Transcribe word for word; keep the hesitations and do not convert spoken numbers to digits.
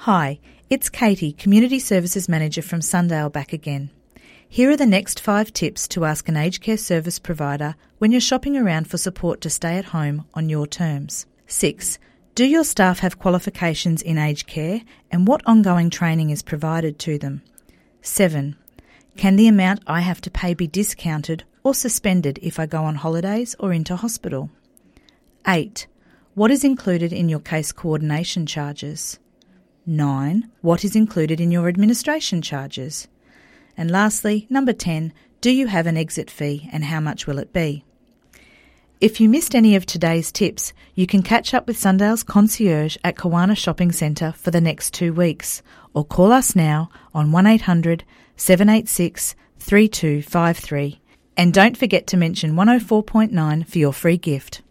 Hi, it's Katie, Community Services Manager from Sundale back again. Here are the next five tips to ask an aged care service provider when you're shopping around for support to stay at home on your terms. six. Do your staff have qualifications in aged care and what ongoing training is provided to them? seven. Can the amount I have to pay be discounted or suspended if I go on holidays or into hospital? eight. What is included in your case coordination charges? nine. What is included in your administration charges? And lastly, number ten, do you have an exit fee and how much will it be? If you missed any of today's tips, you can catch up with Sundale's concierge at Kawana Shopping Centre for the next two weeks or call us now on one eight hundred seven eight six three two five three. And don't forget to mention one oh four point nine for your free gift.